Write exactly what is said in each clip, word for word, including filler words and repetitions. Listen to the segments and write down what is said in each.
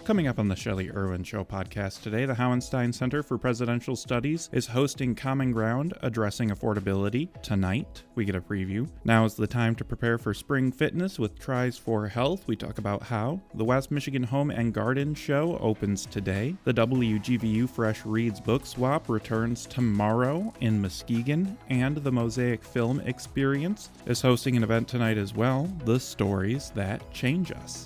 Coming up on the Shelley Irwin Show podcast today, the Hauenstein Center for Presidential Studies is hosting Common Ground, Addressing Affordability. Tonight, we get a preview. Now is the time to prepare for spring fitness with Tries for Health. We talk about how. The West Michigan Home and Garden Show opens today. The W G V U Fresh Reads Book Swap returns tomorrow in Muskegon. And the Mosaic Film Experience is hosting an event tonight as well, The Stories That Change Us.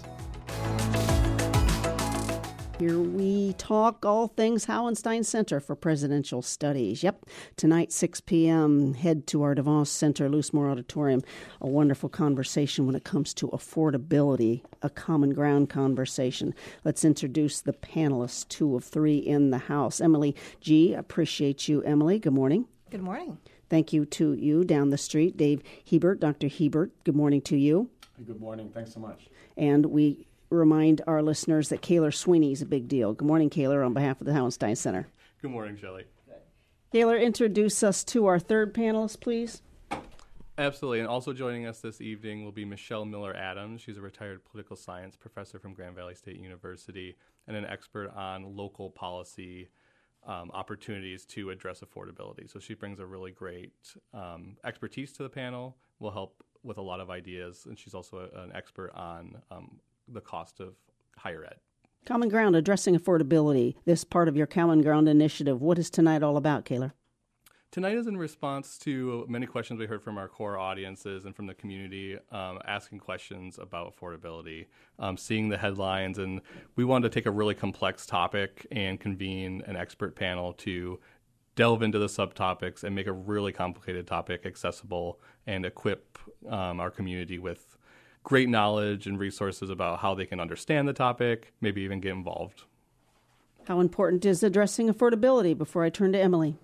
Here we talk all things Hauenstein Center for Presidential Studies. Yep, tonight, six p.m., head to our DeVos Center, Loosemore Auditorium. A wonderful conversation when it comes to affordability, a common ground conversation. Let's introduce the panelists, two of three in the house. Emily G., appreciate you, Emily. Good morning. Good morning. Thank you to you down the street, Dave Hebert. Doctor Hebert, good morning to you. Good morning. Thanks so much. And we remind our listeners that Kaylor Sweeney is a big deal. Good morning, Kaylor, on behalf of the Hauenstein Center. Good morning, Shelley. Kaylor, introduce us to our third panelist, please. Absolutely. And also joining us this evening will be Michelle Miller Adams. She's a retired political science professor from Grand Valley State University and an expert on local policy um, opportunities to address affordability. So she brings a really great um, expertise to the panel, will help with a lot of ideas, and she's also a, an expert on um, the cost of higher ed. Common Ground, Addressing Affordability, this part of your Common Ground initiative. What is tonight all about, Kaylor? Tonight is in response to many questions we heard from our core audiences and from the community, um, asking questions about affordability, um, seeing the headlines, and we wanted to take a really complex topic and convene an expert panel to delve into the subtopics and make a really complicated topic accessible and equip um, our community with great knowledge and resources about how they can understand the topic, maybe even get involved. How important is addressing affordability before I turn to Emily?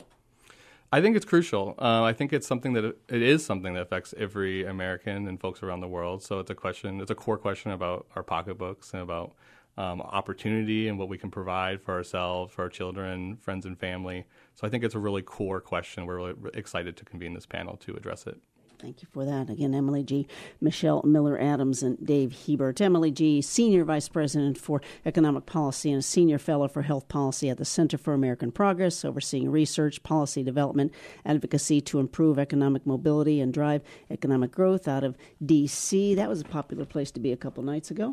I think it's crucial. Uh, I think it's something that it is something that affects every American and folks around the world. So it's a question, it's a core question about our pocketbooks and about um, opportunity and what we can provide for ourselves, for our children, friends, and family. So I think it's a really core question. We're really excited to convene this panel to address it. Thank you for that. Again, Emily G., Michelle Miller Adams, and Dave Hebert. Emily G., Senior Vice President for Economic Policy and a Senior Fellow for Health Policy at the Center for American Progress, overseeing research, policy development, advocacy to improve economic mobility and drive economic growth out of D C. That was a popular place to be a couple nights ago.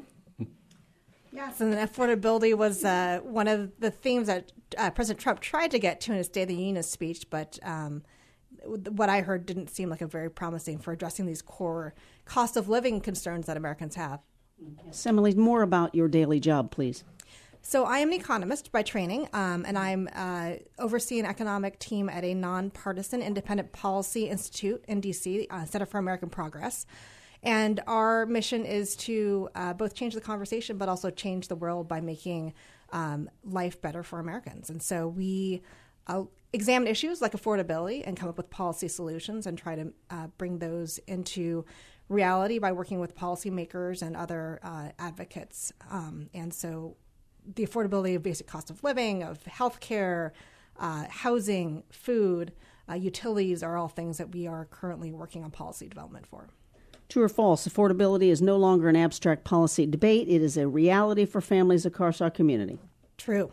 Yes, and affordability was uh, one of the themes that uh, President Trump tried to get to in his State of the Union speech, but um, what I heard didn't seem like a very promising for addressing these core cost of living concerns that Americans have. Yes, Emily, more about your daily job, please. So I am an economist by training, um, and I'm uh, overseeing an economic team at a nonpartisan independent policy institute in D C, uh, Center for American Progress. And our mission is to uh, both change the conversation, but also change the world by making um, life better for Americans. And so we uh, examine issues like affordability and come up with policy solutions and try to uh, bring those into reality by working with policymakers and other uh, advocates. Um, and so the affordability of basic cost of living, of healthcare, uh, housing, food, uh, utilities are all things that we are currently working on policy development for. True or false, affordability is no longer an abstract policy debate. It is a reality for families across our community. True.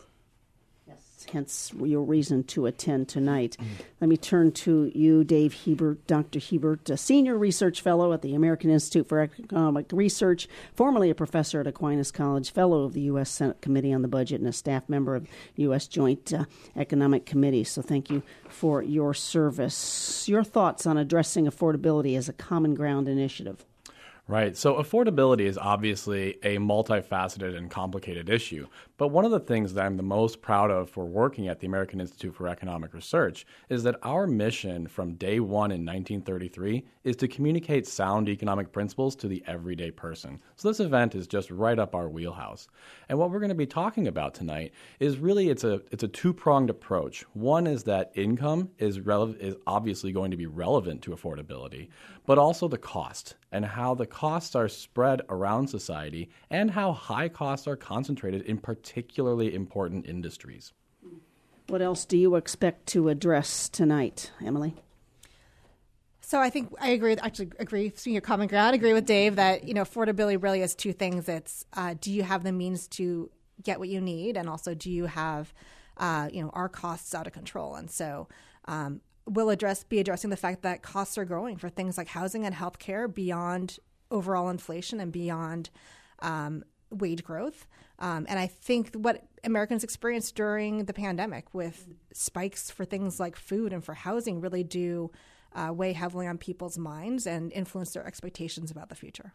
Yes. Hence your reason to attend tonight. Mm-hmm. Let me turn to you, Dave Hebert. Doctor Hebert, a senior research fellow at the American Institute for Economic Research, formerly a professor at Aquinas College, fellow of the U S Senate Committee on the Budget, and a staff member of the U S Joint uh, Economic Committee. So thank you for your service. Your thoughts on addressing affordability as a common ground initiative? Right. So affordability is obviously a multifaceted and complicated issue. But one of the things that I'm the most proud of for working at the American Institute for Economic Research is that our mission from day one in nineteen thirty-three is to communicate sound economic principles to the everyday person. So this event is just right up our wheelhouse. And what we're going to be talking about tonight is really it's a it's a two-pronged approach. One is that income is rele- is obviously going to be relevant to affordability, but also the cost and how the costs are spread around society and how high costs are concentrated in particularly important industries. What else do you expect to address tonight, Emily? So I think I agree, actually agree, senior common ground, agree with Dave that, you know, affordability really is two things. It's uh, do you have the means to get what you need, and also do you have, uh, you know, are costs out of control? And so um, we'll address be addressing the fact that costs are growing for things like housing and healthcare beyond overall inflation and beyond um, wage growth. Um, and I think what Americans experienced during the pandemic with spikes for things like food and for housing really do uh, weigh heavily on people's minds and influence their expectations about the future.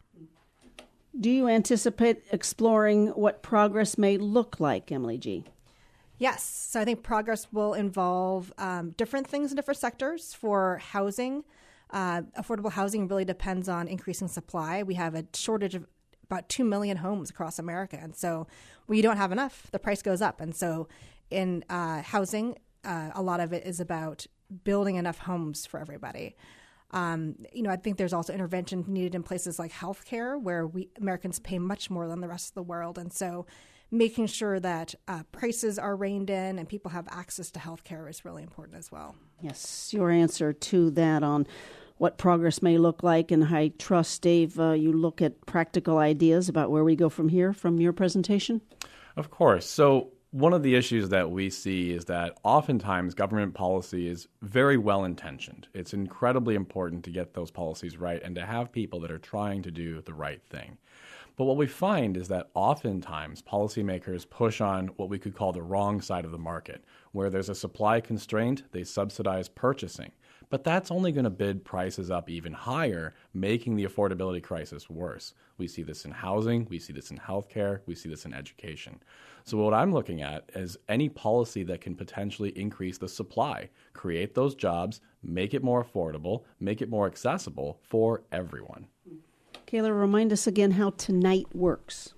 Do you anticipate exploring what progress may look like, Emily G.? Yes. So I think progress will involve um, different things in different sectors. For housing, uh, affordable housing really depends on increasing supply. We have a shortage of about two million homes across America. And so when you don't have enough, the price goes up. And so in uh, housing, uh, a lot of it is about building enough homes for everybody. Um, you know, I think there's also intervention needed in places like healthcare, where we Americans pay much more than the rest of the world. And so making sure that uh, prices are reined in and people have access to healthcare is really important as well. Yes, your answer to that on what progress may look like, and I trust, Dave, uh, you look at practical ideas about where we go from here from your presentation? Of course. So one of the issues that we see is that oftentimes government policy is very well-intentioned. It's incredibly important to get those policies right and to have people that are trying to do the right thing. But what we find is that oftentimes policymakers push on what we could call the wrong side of the market, where there's a supply constraint, they subsidize purchasing. But that's only going to bid prices up even higher, making the affordability crisis worse. We see this in housing, we see this in healthcare, we see this in education. So what I'm looking at is any policy that can potentially increase the supply, create those jobs, make it more affordable, make it more accessible for everyone. Kayla, remind us again how tonight works.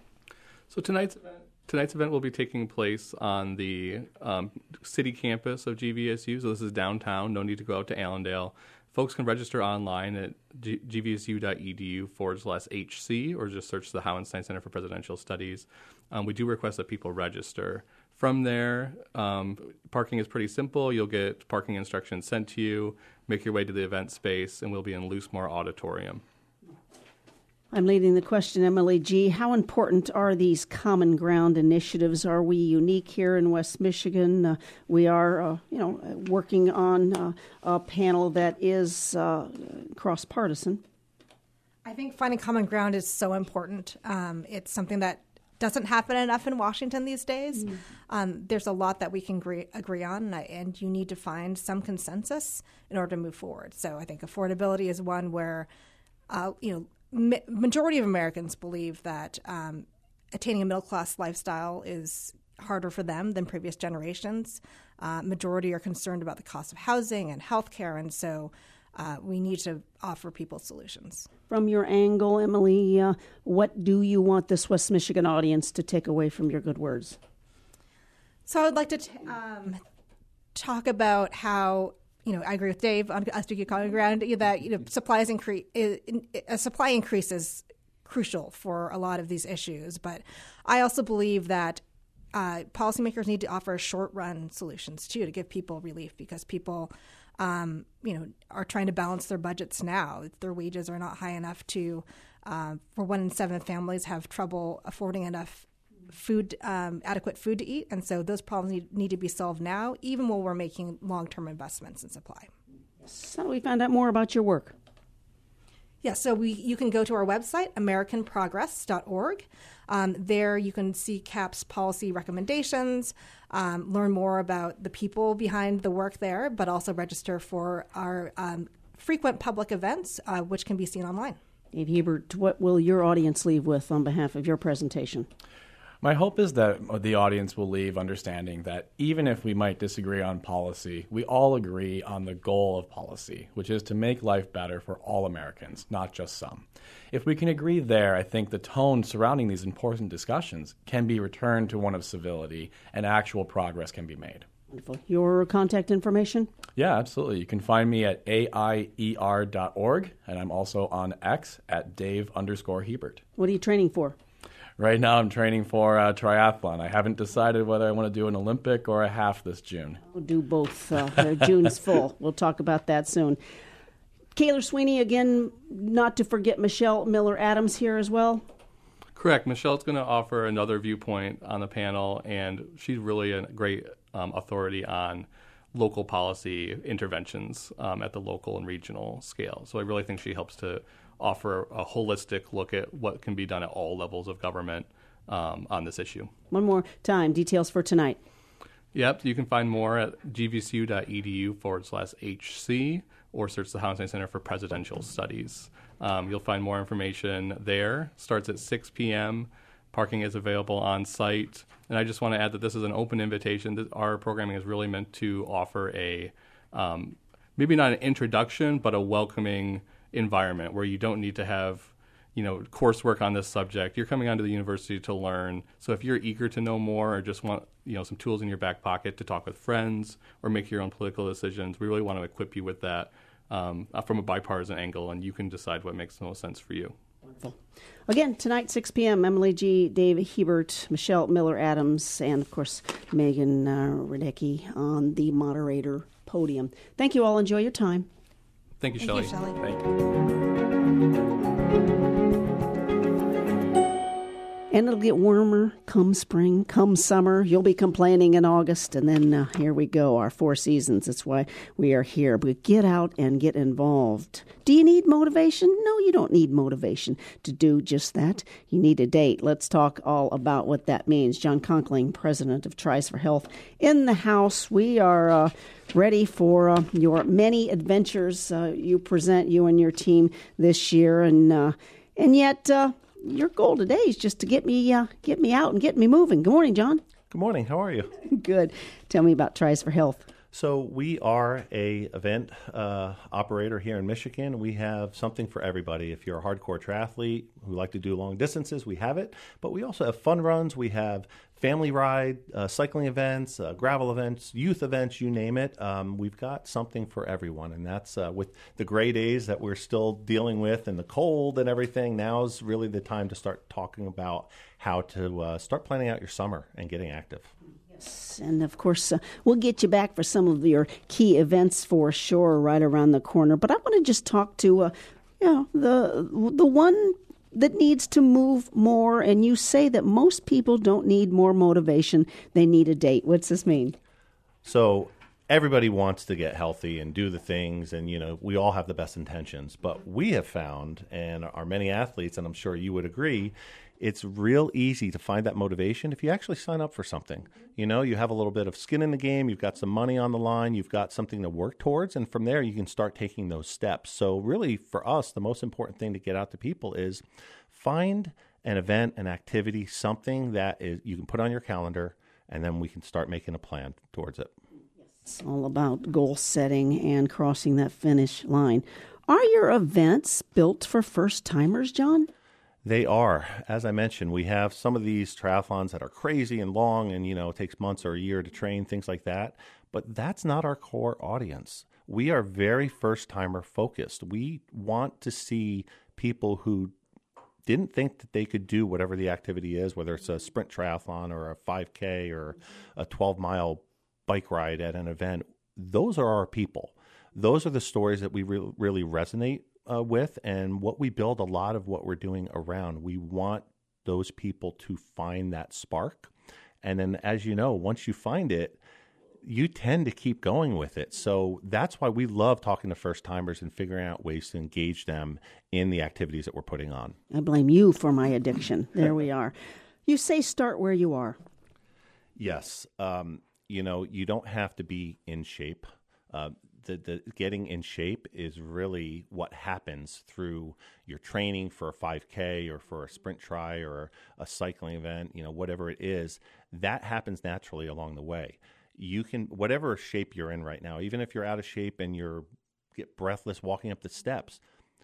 So tonight's event, tonight's event will be taking place on the um, city campus of G V S U. So this is downtown. No need to go out to Allendale. Folks can register online at g- gvsu.edu forward slash HC, or just search the Hauenstein Center for Presidential Studies. Um, we do request that people register. From there, um, parking is pretty simple. You'll get parking instructions sent to you, make your way to the event space, and we'll be in Loosemore Auditorium. I'm leading the question, Emily G. How important are these common ground initiatives? Are we unique here in West Michigan? Uh, we are, uh, you know, working on uh, a panel that is uh, cross-partisan. I think finding common ground is so important. Um, it's something that doesn't happen enough in Washington these days. Mm. Um, there's a lot that we can agree, agree on, and, I, and you need to find some consensus in order to move forward. So I think affordability is one where, uh, you know, majority of Americans believe that um, attaining a middle-class lifestyle is harder for them than previous generations. Uh, majority are concerned about the cost of housing and healthcare, and so uh, we need to offer people solutions. From your angle, Emily, uh, what do you want this West Michigan audience to take away from your good words? So I would like to t- um, talk about how, you know, I agree with Dave on us to get common ground that, you know, supplies increase, a supply increase is crucial for a lot of these issues. But I also believe that uh, policymakers need to offer short-run solutions too, to give people relief, because people, um, you know, are trying to balance their budgets now. Their wages are not high enough to, uh, for one in seven families, have trouble affording enough food, um, adequate food to eat. And so those problems need, need to be solved now, even while we're making long-term investments in supply. So we found out more about your work. Yeah, so we you can go to our website, american progress dot org. Um, there you can see C A P's policy recommendations, um, learn more about the people behind the work there, but also register for our um, frequent public events, uh, which can be seen online. Dave Hebert, what will your audience leave with on behalf of your presentation? My hope is that the audience will leave understanding that even if we might disagree on policy, we all agree on the goal of policy, which is to make life better for all Americans, not just some. If we can agree there, I think the tone surrounding these important discussions can be returned to one of civility and actual progress can be made. Wonderful. Your contact information? Yeah, absolutely. You can find me at A I E R dot org, and I'm also on X at Dave underscore Hebert. What are you training for? Right now I'm training for a triathlon. I haven't decided whether I want to do an Olympic or a half this June. We'll do both. Uh, June's full. We'll talk about that soon. Kayla Sweeney, again, not to forget Michelle Miller-Adams here as well. Correct. Michelle's going to offer another viewpoint on the panel, and she's really a great um, authority on local policy interventions um, at the local and regional scale. So I really think she helps to offer a holistic look at what can be done at all levels of government um, on this issue. One more time, details for tonight. Yep, you can find more at gvcu.edu forward slash HC or search the Hauenstein Center for Presidential Studies. Um, you'll find more information there. Starts at six p.m. Parking is available on site. And I just want to add that this is an open invitation. That our programming is really meant to offer a, um, maybe not an introduction, but a welcoming environment where you don't need to have you know, coursework on this subject. You're coming onto the university to learn. So if you're eager to know more or just want, you know, some tools in your back pocket to talk with friends or make your own political decisions, we really want to equip you with that um, from a bipartisan angle, and you can decide what makes the most sense for you. Wonderful. Again, tonight, six p.m., Emily G., Dave Hebert, Michelle Miller-Adams, and, of course, Megan uh, Radecki on the moderator podium. Thank you all. Enjoy your time. Thank you, Thank Shelley. you, Shelley. Thank you. And it'll get warmer come spring, come summer. You'll be complaining in August, and then uh, here we go, our four seasons. That's why we are here. But get out and get involved. Do you need motivation? No, you don't need motivation to do just that. You need a date. Let's talk all about what that means. John Conkling, president of Tries for Health, in the house. We are uh, ready for uh, your many adventures uh, you present, you and your team, this year. And, uh, and yet... Uh, Your goal today is just to get me uh, get me out and get me moving. Good morning, John. Good morning. How are you? Good. Tell me about Tries for Health. So we are a event uh, operator here in Michigan. We have something for everybody. If you're a hardcore triathlete who like to do long distances, we have it. But we also have fun runs. We have family ride, uh, cycling events, uh, gravel events, youth events, you name it. Um, we've got something for everyone. And that's uh, with the gray days that we're still dealing with and the cold and everything. Now's really the time to start talking about how to uh, start planning out your summer and getting active. And, of course, uh, we'll get you back for some of your key events for sure right around the corner. But I want to just talk to, uh, you know, the the one that needs to move more. And you say that most people don't need more motivation. They need a date. What's this mean? So everybody wants to get healthy and do the things. And, you know, we all have the best intentions. But we have found, and our many athletes, and I'm sure you would agree, it's real easy to find that motivation if you actually sign up for something. You know, you have a little bit of skin in the game, you've got some money on the line, you've got something to work towards, and from there you can start taking those steps. So really, for us, the most important thing to get out to people is find an event, an activity, something that is you can put on your calendar, and then we can start making a plan towards it. It's all about goal setting and crossing that finish line. Are your events built for first-timers, John? They are. As I mentioned, we have some of these triathlons that are crazy and long and, you know, it takes months or a year to train, things like that. But that's not our core audience. We are very first-timer focused. We want to see people who didn't think that they could do whatever the activity is, whether it's a sprint triathlon or a five K or a twelve-mile bike ride at an event. Those are our people. Those are the stories that we re- really resonate Uh, with, and what we build a lot of what we're doing around. We want those people to find that spark. And then, as you know, once you find it, you tend to keep going with it. So that's why we love talking to first timers and figuring out ways to engage them in the activities that we're putting on. I blame you for my addiction. There we are. You say start where you are. Yes. Um, you know, you don't have to be in shape. Uh, The, the getting in shape is really what happens through your training for a five K or for a sprint tri or a cycling event, you know, whatever it is, that happens naturally along the way. You can, whatever shape you're in right now, even if you're out of shape and you're get breathless walking up the steps,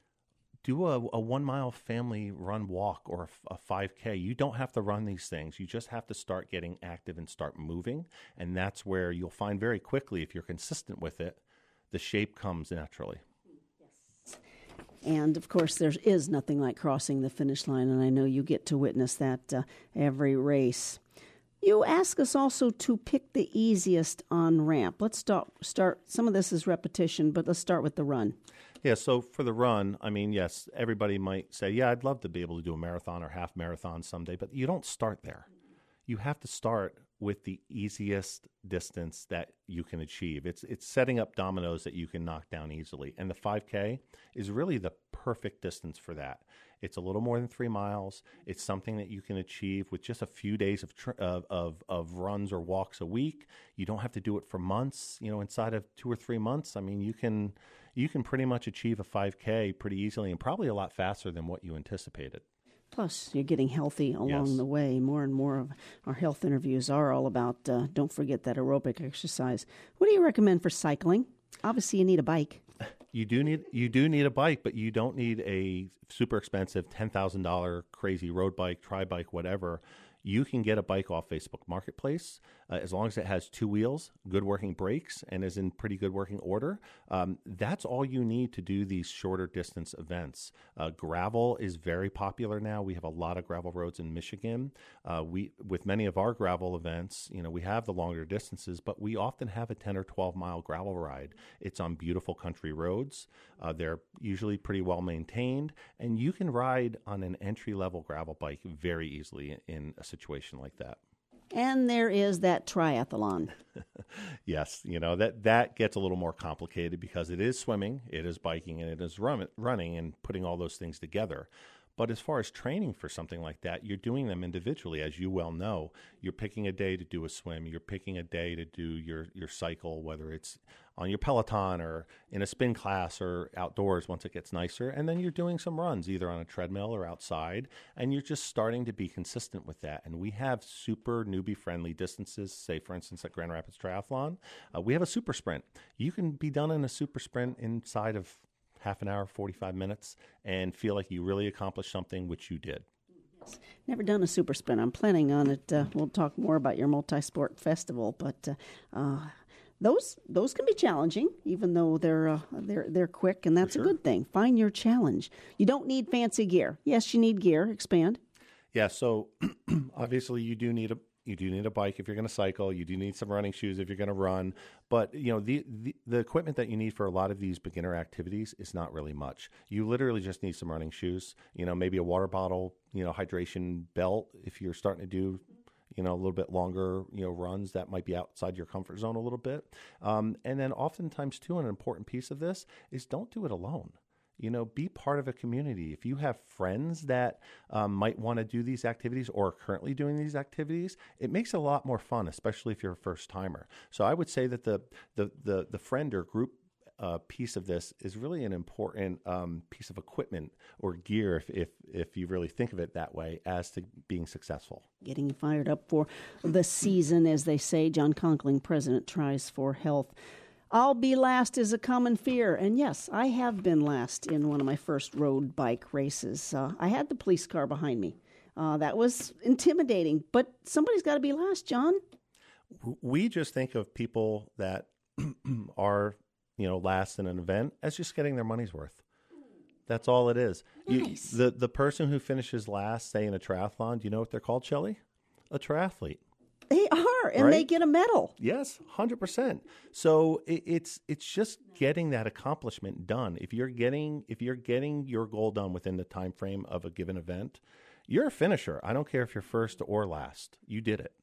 do a, a one mile family run walk or a, a five K. You don't have to run these things. You just have to start getting active and start moving. And that's where you'll find very quickly, if you're consistent with it, the shape comes naturally. Yes. And, of course, there is nothing like crossing the finish line, and I know you get to witness that uh, every race. You ask us also to pick the easiest on-ramp. Let's start, start. Some of this is repetition, but let's start with the run. Yeah, so for the run, I mean, yes, everybody might say, yeah, I'd love to be able to do a marathon or half marathon someday, but you don't start there. You have to start with the easiest distance that you can achieve. It's it's setting up dominoes that you can knock down easily. And the five K is really the perfect distance for that. It's a little more than three miles. It's something that you can achieve with just a few days of, tr- of of of runs or walks a week. You don't have to do it for months. You know, inside of two or three months, I mean, you can you can pretty much achieve a five K pretty easily and probably a lot faster than what you anticipated. Plus, you're getting healthy along Yes. the way. More and more of our health interviews are all about, uh, don't forget that aerobic exercise. What do you recommend for cycling? Obviously, you need a bike. You do need you do need a bike, but you don't need a super expensive ten thousand dollars crazy road bike, tri bike, whatever. You can get a bike off Facebook Marketplace uh, as long as it has two wheels, good working brakes, and is in pretty good working order. Um, that's all you need to do these shorter distance events. Uh, gravel is very popular now. We have a lot of gravel roads in Michigan. Uh, we with many of our gravel events, you know, we have the longer distances, but we often have a ten or twelve mile gravel ride. It's on beautiful country roads. Uh, they're usually pretty well maintained, and you can ride on an entry level gravel bike very easily in a situation like that. And there is that triathlon. Yes, you know, that that gets a little more complicated because it is swimming, it is biking, and it is run, running and putting all those things together. But as far as training for something like that, you're doing them individually, as you well know. You're picking a day to do a swim. You're picking a day to do your, your cycle, whether it's on your Peloton or in a spin class or outdoors once it gets nicer. And then you're doing some runs, either on a treadmill or outside. And you're just starting to be consistent with that. And we have super newbie-friendly distances, say, for instance, at Grand Rapids Triathlon. Uh, we have a super sprint. You can be done in a super sprint inside of half an hour, forty-five minutes, and feel like you really accomplished something, which you did. Never done a super sprint. I'm planning on it. Uh, we'll talk more about your multi-sport festival, but uh, uh, those those can be challenging, even though they're uh, they're they're quick, and that's sure. a good thing. Find your challenge. You don't need fancy gear. Yes, you need gear. Expand. Yeah, so obviously you do need a You do need a bike if you're going to cycle. You do need some running shoes if you're going to run. But, you know, the, the the equipment that you need for a lot of these beginner activities is not really much. You literally just need some running shoes, you know, maybe a water bottle, you know, hydration belt if you're starting to do, you know, a little bit longer, you know, runs that might be outside your comfort zone a little bit. Um, and then oftentimes, too, an important piece of this is don't do it alone. You know, be part of a community. If you have friends that um, might want to do these activities or are currently doing these activities, it makes it a lot more fun, especially if you're a first timer. So I would say that the the the, the friend or group uh, piece of this is really an important um, piece of equipment or gear, if, if if you really think of it that way, as to being successful. Getting fired up for the season, as they say. John Conkling, President, Tries for Health. I'll be last is a common fear. And yes, I have been last in one of my first road bike races. Uh, I had the police car behind me. Uh, that was intimidating, but somebody's got to be last, John. We just think of people that are, you know, last in an event as just getting their money's worth. That's all it is. Nice. You, the, the person who finishes last, say, in a triathlon, do you know what they're called, Shelley? A triathlete. They are, and Right? they get a medal. Yes, one hundred percent. So it, it's it's just getting that accomplishment done. If you're getting if you're getting your goal done within the time frame of a given event, you're a finisher. I don't care if you're first or last. You did it.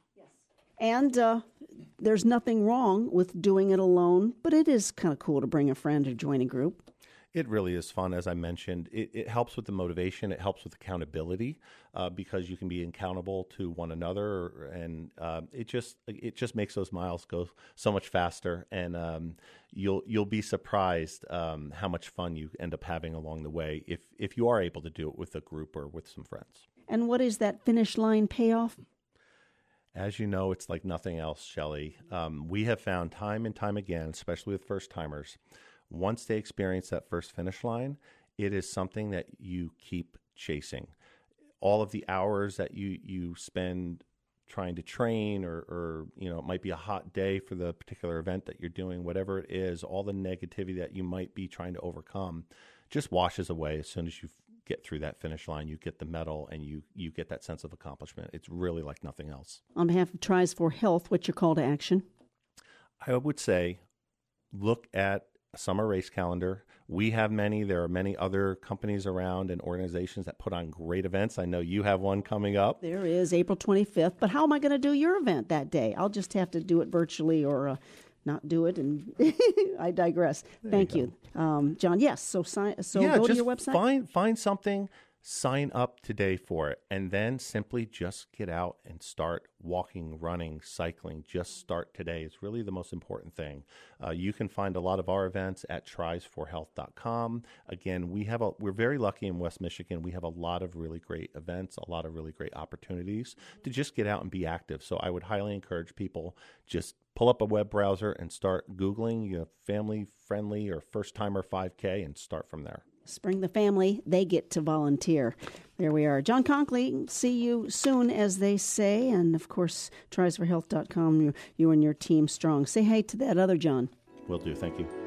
And uh, there's nothing wrong with doing it alone, but it is kind of cool to bring a friend or join a group. It really is fun, as I mentioned. It, it helps with the motivation. It helps with accountability uh, because you can be accountable to one another, and uh, it just it just makes those miles go so much faster. And um, you'll you'll be surprised um, how much fun you end up having along the way if if you are able to do it with a group or with some friends. And what is that finish line payoff? As you know, it's like nothing else, Shelley. Um, we have found time and time again, especially with first timers, once they experience that first finish line, it is something that you keep chasing. All of the hours that you, you spend trying to train, or, or, you know, it might be a hot day for the particular event that you're doing, whatever it is, all the negativity that you might be trying to overcome just washes away as soon as you get through that finish line. You get the medal and you, you get that sense of accomplishment. It's really like nothing else. On behalf of Tries for Health, what's your call to action? I would say look at summer race calendar. We have many. There are many other companies around and organizations that put on great events. I know you have one coming up. There is April twenty-fifth, but how am I going to do your event that day? I'll just have to do it virtually or uh, not do it, and I digress. There Thank you, you. Um, John. Yes, so, sign, so yeah, go just to your website? Find, find something. Sign up today for it, and then simply just get out and start walking, running, cycling. Just start today. It's really the most important thing. Uh, you can find a lot of our events at tries for health dot com. Again, we have a, we're very lucky in West Michigan. We have a lot of really great events, a lot of really great opportunities to just get out and be active. So I would highly encourage people, just pull up a web browser and start Googling, you know, family-friendly or first-timer five K, and start from there. Bring the family, they get to volunteer. There we are. John Conkley, see you soon, as they say. And, of course, tries for health dot com, you, you and your team strong. Say hey to that other John. Will do. Thank you.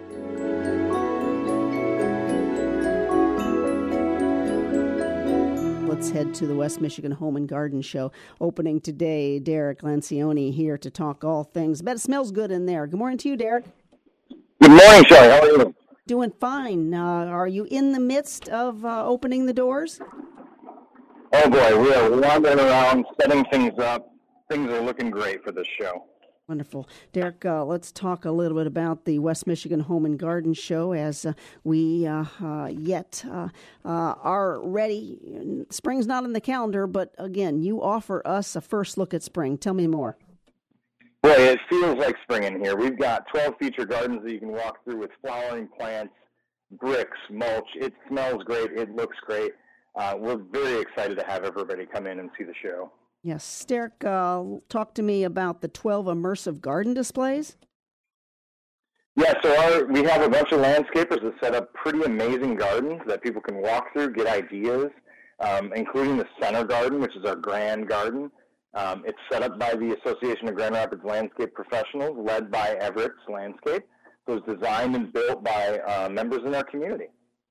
Let's head to the West Michigan Home and Garden Show. Opening today, Derek Lancioni here to talk all things. I bet it smells good in there. Good morning to you, Derek. Good morning, Shelly. How are you? Doing fine. Uh, are you in the midst of uh, opening the doors? Oh, boy. We are wandering around, setting things up. Things are looking great for this show. Wonderful. Derek, uh, let's talk a little bit about the West Michigan Home and Garden Show as uh, we uh, uh, yet uh, uh, are ready. Spring's not in the calendar, but again, you offer us a first look at spring. Tell me more. Boy, it feels like spring in here. We've got twelve feature gardens that you can walk through with flowering plants, bricks, mulch. It smells great. It looks great. Uh, we're very excited to have everybody come in and see the show. Yes. Derek, uh, talk to me about the twelve immersive garden displays. Yeah, so our, we have a bunch of landscapers that set up pretty amazing gardens that people can walk through, get ideas, um, including the center garden, which is our grand garden. Um, it's set up by the Association of Grand Rapids Landscape Professionals, led by Everett's Landscape. So it's designed and built by uh, members in our community.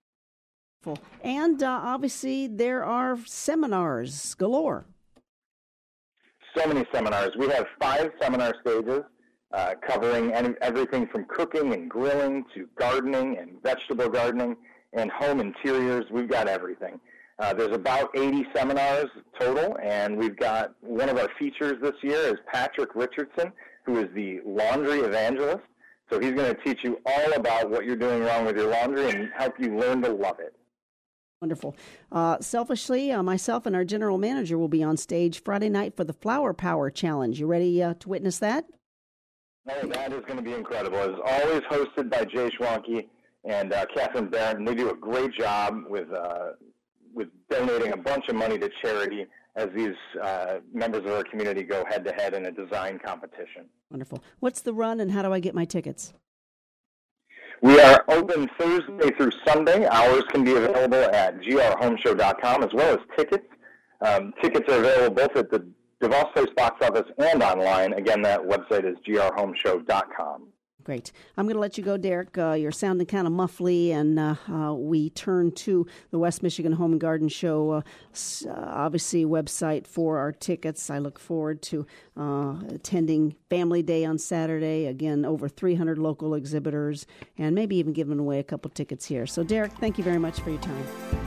And uh, obviously there are seminars galore. So many seminars. We have five seminar stages uh, covering any, everything from cooking and grilling to gardening and vegetable gardening and home interiors. We've got everything. Uh, there's about eighty seminars total, and we've got one of our features this year is Patrick Richardson, who is the laundry evangelist. So he's going to teach you all about what you're doing wrong with your laundry and help you learn to love it. Wonderful. Uh, selfishly, uh, myself and our general manager will be on stage Friday night for the Flower Power Challenge. You ready uh, to witness that? Oh, that is going to be incredible. It's always hosted by Jay Schwanke and uh, Catherine Barrett, and they do a great job with uh, with donating a bunch of money to charity as these uh, members of our community go head-to-head in a design competition. Wonderful. What's the run, and how do I get my tickets? We are open Thursday through Sunday. Hours can be available at g r home show dot com, as well as tickets. Um, tickets are available both at the DeVos Place box office and online. Again, that website is g r home show dot com. Great. I'm going to let you go, Derek. Uh, you're sounding kind of muffly, and uh, uh, we turn to the West Michigan Home and Garden Show, uh, uh, obviously, website for our tickets. I look forward to uh, attending Family Day on Saturday. Again, over three hundred local exhibitors, and maybe even giving away a couple tickets here. So, Derek, thank you very much for your time.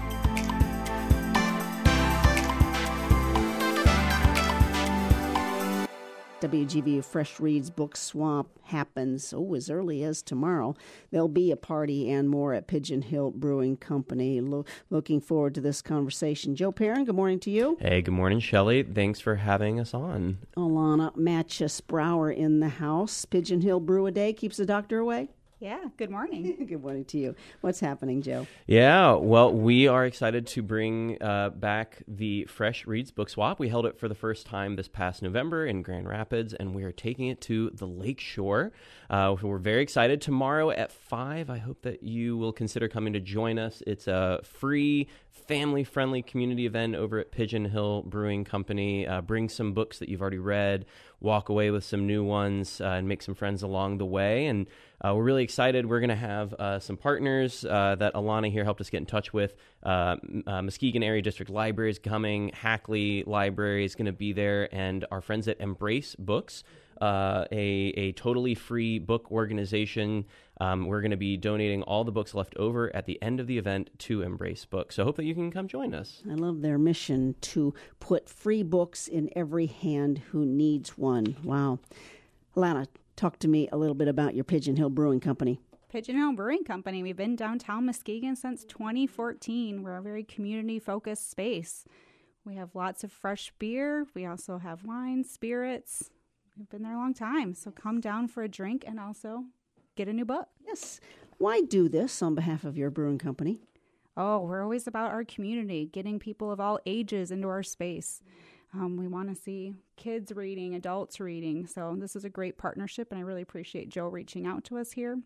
W G V U Fresh Reads Book Swap happens, oh, as early as tomorrow. There'll be a party and more at Pigeon Hill Brewing Company. Lo- looking forward to this conversation. Joe Perrin, good morning to you. Hey, good morning, Shelley. Thanks for having us on. Alana Matchess-Brower in the house. Pigeon Hill Brew a Day keeps the doctor away. Yeah, good morning. Good morning to you. What's happening, Joe? Yeah, well, we are excited to bring uh, back the Fresh Reads Book Swap. We held it for the first time this past November in Grand Rapids, and we are taking it to the Lake Shore. Uh, we're very excited. Tomorrow at five, I hope that you will consider coming to join us. It's a free, family-friendly community event over at Pigeon Hill Brewing Company. Uh, bring some books that you've already read, walk away with some new ones, uh, and make some friends along the way. And uh, we're really excited. We're going to have uh, some partners uh, that Alana here helped us get in touch with. Uh, uh, Muskegon Area District Library is coming. Hackley Library is going to be there. And our friends at Embrace Books uh, a, a totally free book organization. Um, we're going to be donating all the books left over at the end of the event to Embrace Books. So I hope that you can come join us. I love their mission to put free books in every hand who needs one. Wow. Alana, talk to me a little bit about your Pigeon Hill Brewing Company. Pigeon Hill Brewing Company. We've been downtown Muskegon since twenty fourteen. We're a very community-focused space. We have lots of fresh beer. We also have wine, spirits. We've been there a long time. So come down for a drink and also get a new book. Yes. Why do this on behalf of your brewing company? Oh, we're always about our community, getting people of all ages into our space. Um, we want to see kids reading, adults reading. So this is a great partnership, and I really appreciate Joe reaching out to us here.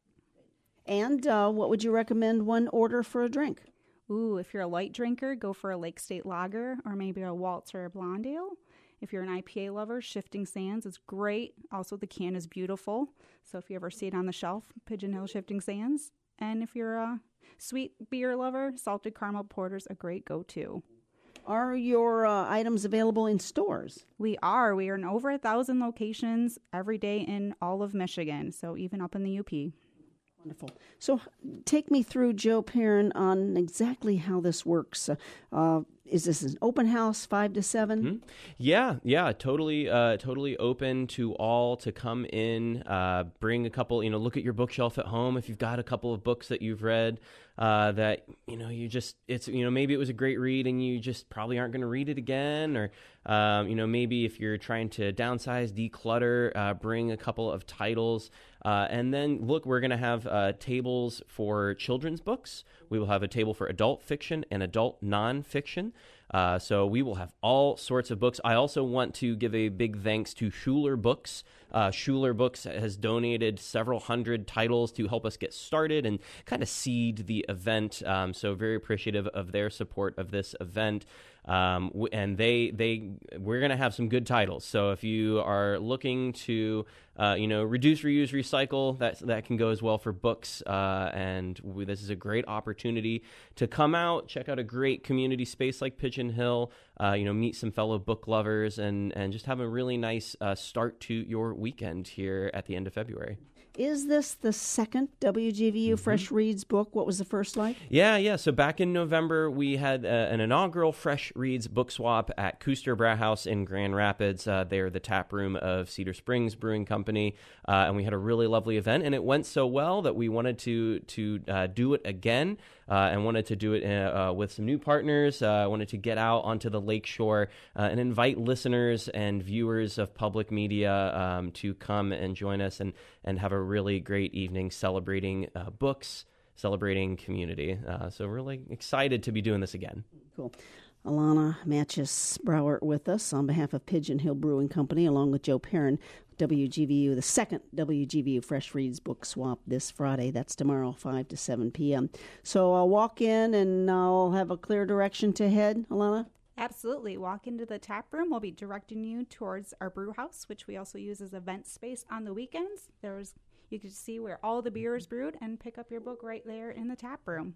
And uh, what would you recommend one order for a drink? Ooh, if you're a light drinker, go for a Lake State Lager or maybe a Waltz or a Blonde Ale. If you're an I P A lover, Shifting Sands is great. Also, the can is beautiful. So if you ever see it on the shelf, Pigeon Hill Shifting Sands. And if you're a sweet beer lover, Salted Caramel Porter's a great go-to. Are your uh, items available in stores? We are. We are in over a thousand locations every day in all of Michigan, so even up in the U P. Wonderful. So take me through, Joe Perrin, on exactly how this works. Uh, uh, is this an open house, five to seven? Mm-hmm. Yeah, yeah, totally, uh, totally open to all to come in, uh, bring a couple, you know, look at your bookshelf at home if you've got a couple of books that you've read uh, that, you know, you just, it's, you know, maybe it was a great read and you just probably aren't going to read it again, or, um, you know, maybe if you're trying to downsize, declutter, uh, bring a couple of titles. Uh, and then, look, we're going to have uh, tables for children's books. We will have a table for adult fiction and adult nonfiction. Uh, so we will have all sorts of books. I also want to give a big thanks to Schuler Books. Uh, Schuler Books has donated several hundred titles to help us get started and kind of seed the event. Um, so very appreciative of their support of this event. Um, and they, they, we're going to have some good titles. So if you are looking to, uh, you know, reduce, reuse, recycle, that, that can go as well for books. Uh, and we, this is a great opportunity to come out, check out a great community space like Pigeon Hill, uh, you know, meet some fellow book lovers and, and just have a really nice, uh, start to your weekend here at the end of February. Is this the second W G V U mm-hmm. Fresh Reads book? What was the first like? Yeah, yeah. So back in November, we had uh, an inaugural Fresh Reads book swap at Kuster Brauhaus in Grand Rapids. Uh, they're the tap room of Cedar Springs Brewing Company, uh, and we had a really lovely event. And it went so well that we wanted to to uh, do it again, uh, and wanted to do it uh, with some new partners. I uh, wanted to get out onto the lakeshore uh, and invite listeners and viewers of public media um, to come and join us and and have a really great evening celebrating uh, books, celebrating community. Uh, so really excited to be doing this again. Cool. Alana Matchis-Browart with us on behalf of Pigeon Hill Brewing Company, along with Joe Perrin, W G V U, the second W G V U Fresh Reads book swap this Friday. That's tomorrow, five to seven p.m. So I'll walk in and I'll have a clear direction to head, Alana? Absolutely. Walk into the tap room. We'll be directing you towards our brew house, which we also use as event space on the weekends. There's You can see where all the beer is brewed and pick up your book right there in the tap room.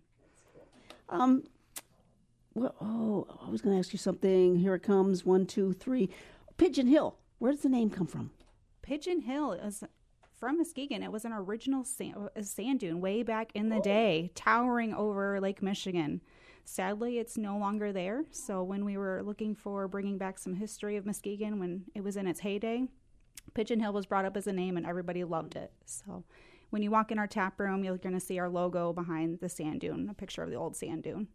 Um, well, oh, I was going to ask you something. Here it comes. One, two, three. Pigeon Hill. Where does the name come from? Pigeon Hill is from Muskegon. It was an original sand, a sand dune way back in the day, towering over Lake Michigan. Sadly, it's no longer there. So when we were looking for bringing back some history of Muskegon when it was in its heyday, Pigeon Hill was brought up as a name and everybody loved it. So when you walk in our tap room, you're going to see our logo behind the sand dune, a picture of the old sand dune.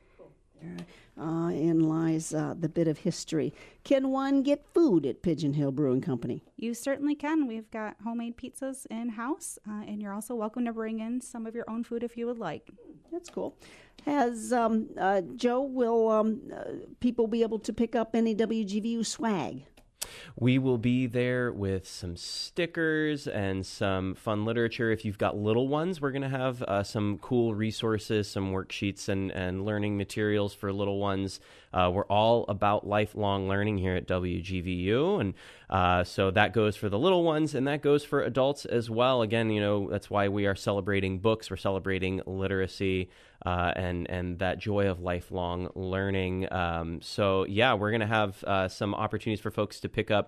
Uh, in lies uh, the bit of history. Can one get food at Pigeon Hill Brewing Company? You certainly can. We've got homemade pizzas in-house, uh, and you're also welcome to bring in some of your own food if you would like. That's cool. Has um, uh, Joe, will um, uh, people be able to pick up any W G V U swag? We will be there with some stickers and some fun literature. If you've got little ones, we're going to have uh, some cool resources, some worksheets and, and learning materials for little ones. Uh, we're all about lifelong learning here at W G V U, and uh, so that goes for the little ones, and that goes for adults as well. Again, you know, that's why we are celebrating books. We're celebrating literacy uh, and and that joy of lifelong learning. Um, so yeah, we're going to have uh, some opportunities for folks to pick up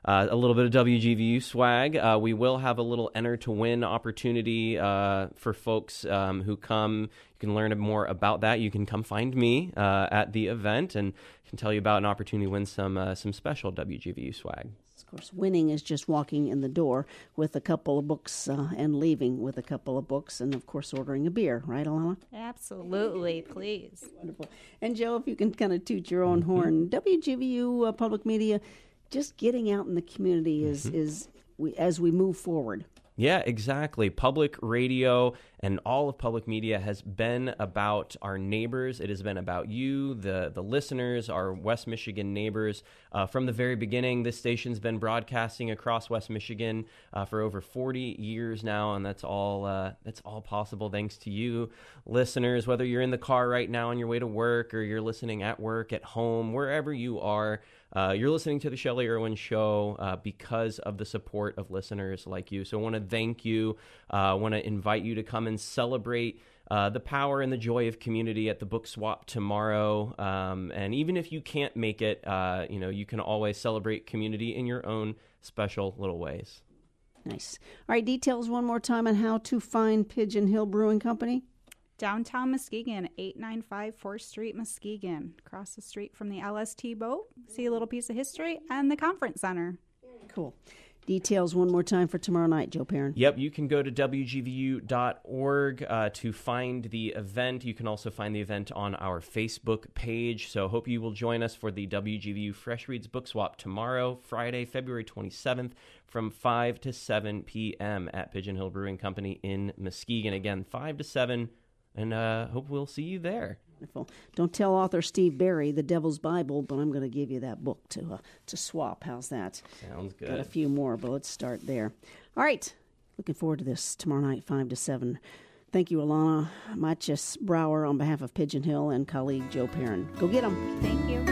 uh, a little bit of W G V U swag. Uh, we will have a little enter to win opportunity uh, for folks um, who come. You can learn more about that. You can come find me uh, at the event and can tell you about an opportunity to win some uh, some special W G V U swag. Of course, winning is just walking in the door with a couple of books uh, and leaving with a couple of books and, of course, ordering a beer. Right, Alana? Absolutely, please. Wonderful. And, Joe, if you can kind of toot your own horn, W G V U uh, Public Media, just getting out in the community is, mm-hmm. is we, as we move forward. Yeah, exactly. Public radio and all of public media has been about our neighbors. It has been about you, the the listeners, our West Michigan neighbors. Uh, from the very beginning, this station's been broadcasting across West Michigan uh, for over forty years now, and that's all uh, that's all possible thanks to you, listeners. Whether you're in the car right now on your way to work, or you're listening at work, at home, wherever you are. Uh, you're listening to the Shelley Irwin Show uh, because of the support of listeners like you. So I want to thank you. I uh, want to invite you to come and celebrate uh, the power and the joy of community at the book swap tomorrow. Um, and even if you can't make it, uh, you know, you can always celebrate community in your own special little ways. Nice. All right, details one more time on how to find Pigeon Hill Brewing Company. Downtown Muskegon, eight ninety-five fourth Street, Muskegon. Across the street from the L S T boat. See a little piece of history and the conference center. Cool. Details one more time for tomorrow night, Joe Perrin. Yep, you can go to W G V U dot org uh, to find the event. You can also find the event on our Facebook page. So hope you will join us for the W G V U Fresh Reads Book Swap tomorrow, Friday, February twenty-seventh, from five to seven p.m. at Pigeon Hill Brewing Company in Muskegon. Again, five to seven, and uh, hope we'll see you there. Wonderful. Don't tell author Steve Barry the Devil's Bible, but I'm going to give you that book to uh, to swap. How's that? Sounds good. Got a few more, but let's start there. All right. Looking forward to this tomorrow night, five to seven. Thank you, Alana Matches Brower, on behalf of Pigeon Hill and colleague Joe Perrin. Go get them. Thank you.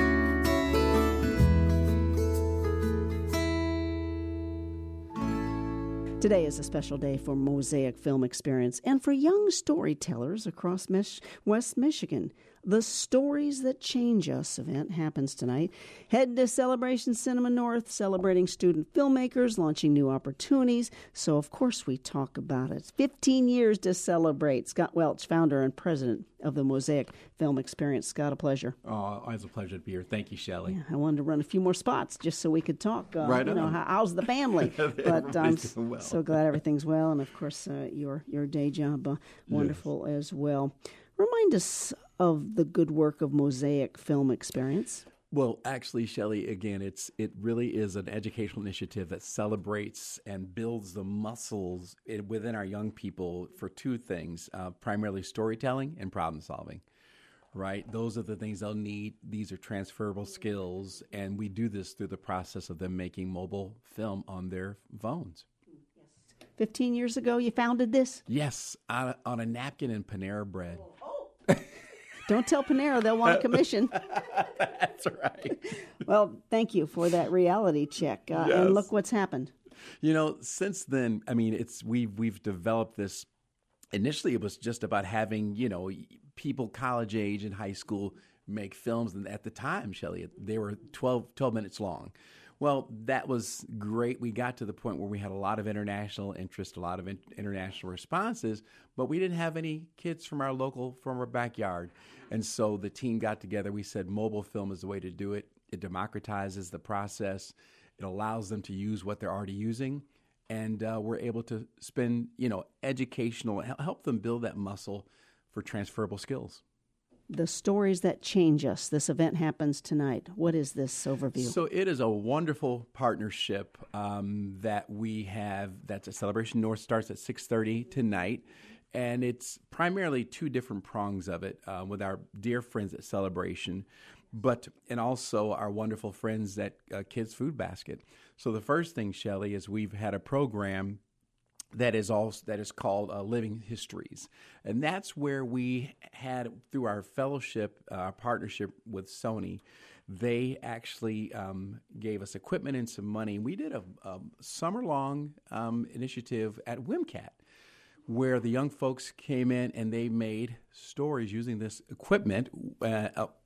Today is a special day for Mosaic Film Experience and for young storytellers across Mich- West Michigan. The Stories That Change Us event happens tonight. Head to Celebration Cinema North, celebrating student filmmakers, launching new opportunities. So, of course, we talk about it. fifteen years to celebrate. Scott Welch, founder and president of the Mosaic Film Experience. Scott, a pleasure. Oh, always a pleasure to be here. Thank you, Shelley. Yeah, I wanted to run a few more spots just so we could talk. Uh, right you on. know, how, how's the family? But I'm um, well. so glad everything's well. And, of course, uh, your, your day job, uh, wonderful yes. as well. Remind us of the good work of Mosaic Film Experience. Well, actually, Shelley, again, it's it really is an educational initiative that celebrates and builds the muscles within our young people for two things, uh, primarily storytelling and problem solving, right? Those are the things they'll need. These are transferable skills, and we do this through the process of them making mobile film on their phones. Fifteen years ago, you founded this? Yes, on a, on a napkin and Panera bread. Don't tell Panera, they'll want a commission. That's right. Well, thank you for that reality check. Uh, yes. And look what's happened. You know, since then, I mean, it's we've we've developed this. Initially, it was just about having, you know, people college age and high school make films. And at the time, Shelley, they were twelve, twelve minutes long. Well, that was great. We got to the point where we had a lot of international interest, a lot of in- international responses, but we didn't have any kids from our local, from our backyard. And so the team got together. We said mobile film is the way to do it. It democratizes the process. It allows them to use what they're already using. And uh, we're able to spend, you know, educational, help them build that muscle for transferable skills. The Stories That Change Us. This event happens tonight. What is this overview? So it is a wonderful partnership um, that we have. That's at Celebration North. Starts at six thirty tonight. And it's primarily two different prongs of it uh, with our dear friends at Celebration, but and also our wonderful friends at uh, Kids Food Basket. So the first thing, Shelley, is we've had a program that is also that is called uh, Living Histories, and that's where we had, through our fellowship, our uh, partnership with Sony, they actually um, gave us equipment and some money. We did a, a summer-long um, initiative at WMCAT, where the young folks came in and they made stories using this equipment, uh,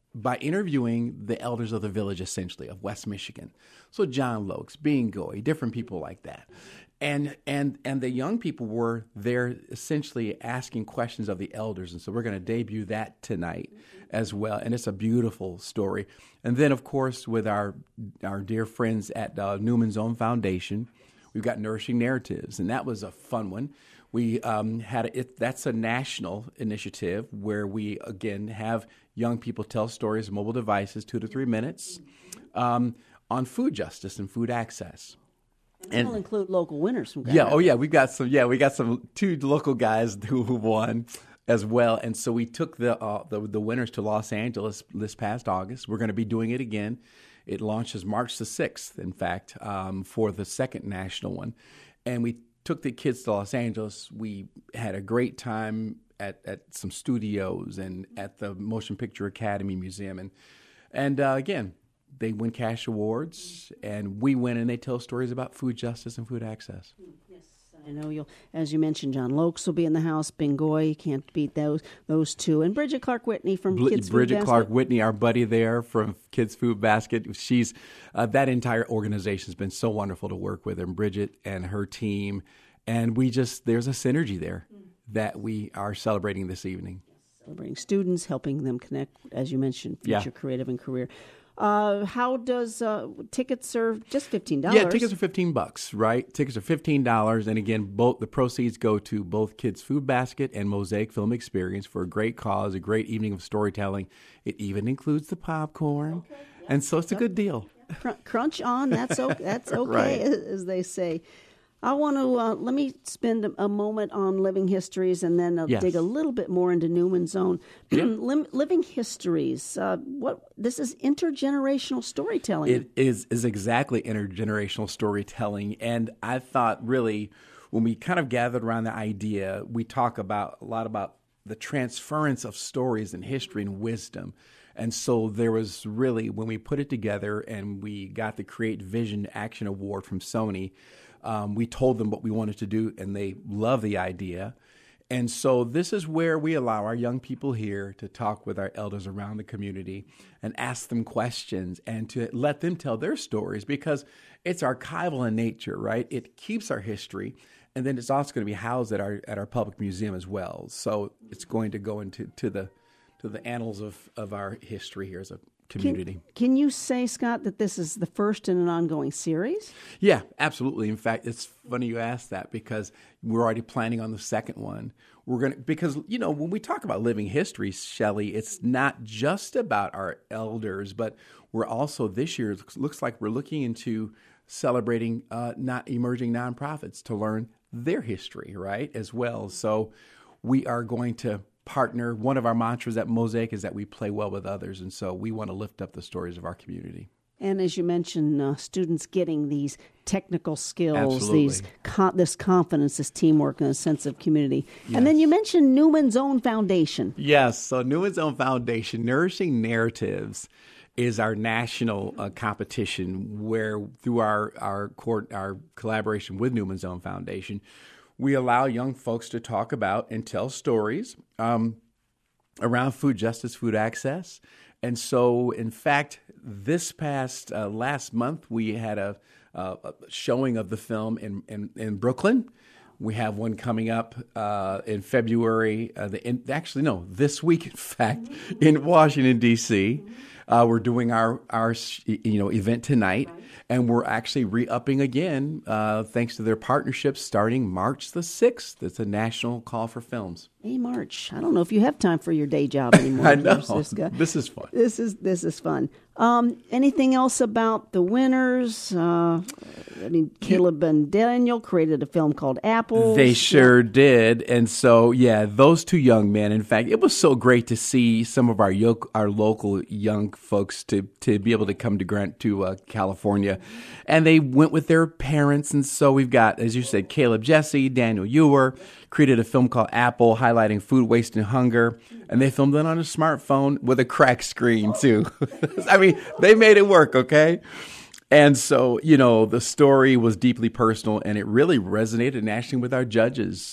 by interviewing the elders of the village, essentially, of West Michigan. So John Lokes, Bing Goy, different people like that. And and and the young people were there essentially asking questions of the elders. And so we're going to debut that tonight as well. And it's a beautiful story. And then, of course, with our our dear friends at uh, Newman's Own Foundation, we've got Nourishing Narratives. And that was a fun one. We um, had a, it, that's a national initiative where we, again, have young people tell stories of mobile devices, two to three minutes, um, on food justice and food access. And we'll include local winners from Grand Yeah, Rapids. oh yeah, we've got some. Yeah, we got some two local guys who, who won as well, and so we took the, uh, the the winners to Los Angeles this past August. We're going to be doing it again. It launches March the sixth, in fact, um, for the second national one, and we took the kids to Los Angeles. We had a great time at, at some studios and at the Motion Picture Academy Museum, and and uh, again. They win cash awards, and we win, and they tell stories about food justice and food access. Yes, I know you'll. As you mentioned, John Lokes will be in the house. Bingoy, can't beat those those two, and Bridget Clark Whitney from Bl- Kids Bridget Food Basket. Clark Whitney, our buddy there from Kids Food Basket. She's uh, that entire organization has been so wonderful to work with, and Bridget and her team, and we just there's a synergy there that we are celebrating this evening. Celebrating students, helping them connect, as you mentioned, future Yeah. creative and career. Uh, how does uh, tickets are just fifteen dollars? Yeah, tickets are fifteen bucks, right? Tickets are fifteen dollars, and again, both the proceeds go to both Kids Food Basket and Mosaic Film Experience for a great cause, a great evening of storytelling. It even includes the popcorn, okay, yeah. and so it's a good deal. Crunch on, that's okay, that's okay, Right. as they say. I want to uh, let me spend a, a moment on Living Histories, and then I'll Yes. dig a little bit more into Newman's Own. Lim- Living Histories. Uh, what this is intergenerational storytelling. It is is exactly intergenerational storytelling, and I thought really when we kind of gathered around the idea, we talk about a lot about the transference of stories and history and wisdom. And so there was really, when we put it together and we got the Create Vision Action Award from Sony, um, we told them what we wanted to do, and they love the idea. And so this is where we allow our young people here to talk with our elders around the community and ask them questions and to let them tell their stories, because it's archival in nature, right? It keeps our history. And then it's also going to be housed at our at our public museum as well. So it's going to go into to the to the annals of, of our history here as a community. Can, can you say, Scott, that this is the first in an ongoing series? Yeah, absolutely. In fact, it's funny you asked that, because we're already planning on the second one. We're going to, because, you know, when we talk about living history, Shelley, it's not just about our elders, but we're also this year, it looks like we're looking into celebrating uh, not emerging nonprofits to learn their history, right, as well. So we are going to partner. One of our mantras at Mosaic is that we play well with others, and so we want to lift up the stories of our community. And as you mentioned, uh, students getting these technical skills, Absolutely. these co- this confidence, this teamwork, and a sense of community. Yes. And then you mentioned Newman's Own Foundation. Yes, so Newman's Own Foundation, Nourishing Narratives, is our national uh, competition where, through our our, court, our collaboration with Newman's Own Foundation, we allow young folks to talk about and tell stories um, around food justice, food access. And so, in fact, this past uh, last month, we had a, uh, a showing of the film in, in, in Brooklyn. We have one coming up uh, in February. Uh, the, in, actually, no, this week, in fact, in Washington, D C Uh, we're doing our, our you know event tonight, and we're actually re-upping again uh, thanks to their partnership starting March the sixth. It's a national call for films. Hey, March. I don't know if you have time for your day job anymore. I know. This, guy. This is fun. This is this is fun. Um, anything else about the winners? Uh, I mean, Caleb and Daniel created a film called Apples. They sure did. And so, yeah, those two young men, in fact, it was so great to see some of our yo- our local young folks to, to be able to come to Grant to uh, California. And they went with their parents. And so we've got, as you said, Caleb Jesse, Daniel Ewer, created a film called Apple, highlighting food waste and hunger. And they filmed it on a smartphone with a cracked screen, too. I mean, they made it work, okay? And so, you know, the story was deeply personal, and it really resonated nationally with our judges.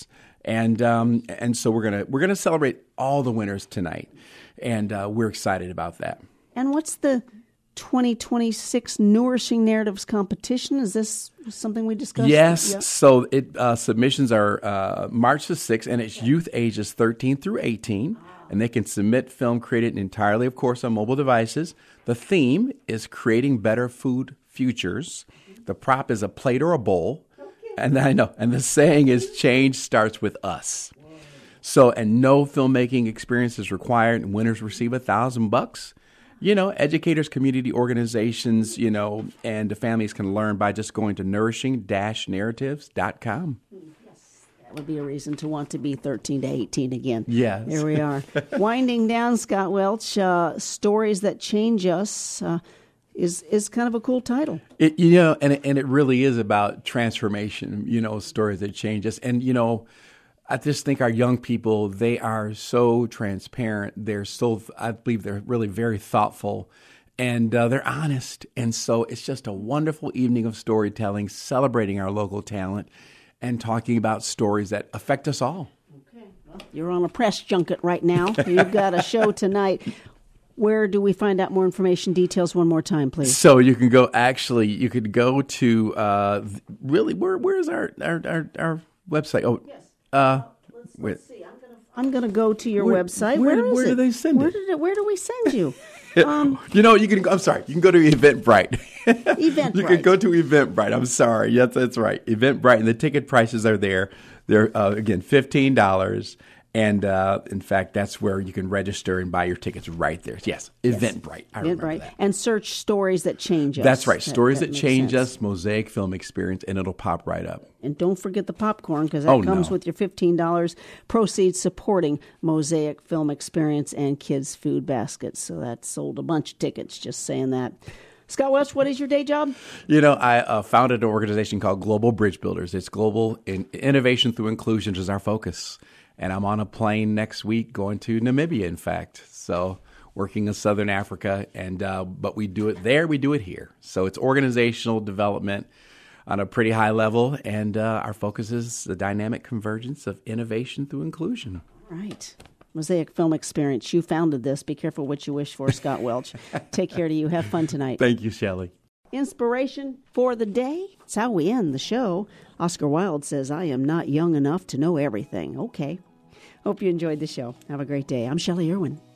And um, and so we're gonna we're gonna celebrate all the winners tonight, and uh, we're excited about that. And what's the twenty twenty-six Nourishing Narratives competition? Is this something we discussed? Yes. Yeah. So it uh, submissions are uh, March the sixth, and it's youth ages thirteen through eighteen, and they can submit film created entirely, of course, on mobile devices. The theme is creating better food futures. The prop is a plate or a bowl. And I know. And the saying is change starts with us. So, and no filmmaking experience is required, and winners receive a thousand bucks. You know, educators, community organizations, you know, and the families can learn by just going to nourishing dash narratives dot com. That would be a reason to want to be thirteen to eighteen again. Yes. There we are. Winding down, Scott Welch, uh, Stories That Change Us uh, is is kind of a cool title. It, you know, and it, and it really is about transformation, you know, stories that change us. And, you know, I just think our young people, they are so transparent. They're so, I believe they're really very thoughtful, and uh, they're honest. And so it's just a wonderful evening of storytelling, celebrating our local talent and talking about stories that affect us all. Okay. Well, you're on a press junket right now. You've got a show tonight. Where do we find out more information, details one more time, please? So you can go, actually, you could go to, uh, really, where where's our, our, our, our website? Oh, Yes. Uh, let's, wait. let's see. I'm gonna I'm gonna go to your Where- website. where- where is where do it? they send where it? Did it? Where do we send you? Um, You know, you can. I'm sorry. You can go to Eventbrite. Eventbrite. You can go to Eventbrite. I'm sorry. Yes, that's right. Eventbrite, and the ticket prices are there. They're uh, again fifteen dollars, and uh, in fact, that's where you can register and buy your tickets right there. Yes, Eventbrite. I remember Eventbrite. that. And search Stories That Change Us. That's right. Stories that, makes change sense. us. Mosaic Film Experience, and it'll pop right up. And don't forget the popcorn, because that Oh, comes no. with your fifteen dollars. Proceeds supporting Mosaic Film Experience and Kids Food Baskets. So that sold a bunch of tickets, just saying that. Scott Welch, what is your day job? You know, I uh, founded an organization called Global Bridge Builders. It's global in innovation through inclusion is our focus. And I'm on a plane next week going to Namibia, in fact. So working in Southern Africa, and uh, but we do it there, we do it here. So it's organizational development on a pretty high level, and uh, our focus is the dynamic convergence of innovation through inclusion. Right. Mosaic Film Experience. You founded this. Be careful what you wish for, Scott Welch. Take care to you. Have fun tonight. Thank you, Shelley. Inspiration for the day. It's how we end the show. Oscar Wilde says, I am not young enough to know everything. Okay. Hope you enjoyed the show. Have a great day. I'm Shelley Irwin.